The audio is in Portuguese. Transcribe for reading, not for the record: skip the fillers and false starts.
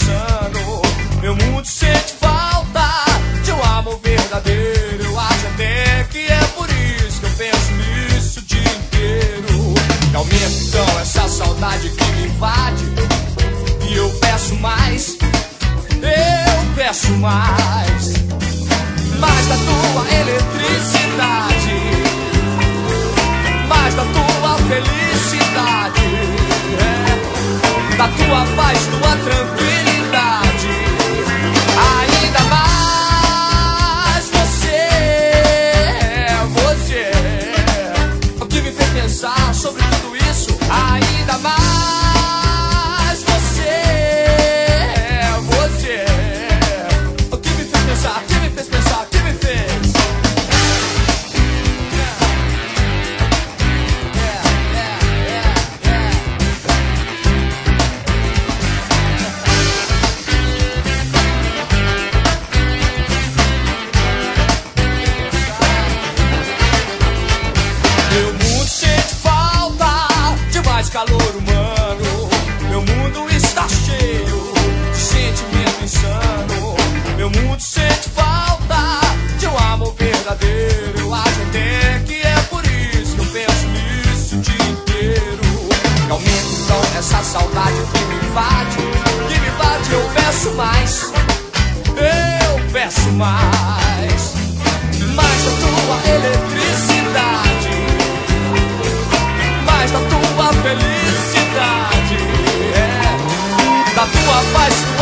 insano. Meu mundo sente falta de um amor verdadeiro. Eu acho até que é por isso que eu penso nisso o dia inteiro. Que aumenta então essa saudade que me invade. E eu peço mais, eu peço mais. Mais da tua eletricidade, mais da tua felicidade, da tua paz, tua tranquilidade. Ainda mais você, o que me fez pensar sobre tudo isso. Ainda mais você, o que me fez pensar, o que me fez pensar, o que me fez. Meu mundo sente falta de mais calor humano. Meu mundo está cheio de sentimento insano. Meu mundo sente falta de um amor verdadeiro. Eu acho até que é por isso que eu penso nisso o dia inteiro. Que aumenta então essa saudade que me invade. Eu peço mais, eu peço mais. Mais da tua eletricidade, mais da tua felicidade, da tua paz.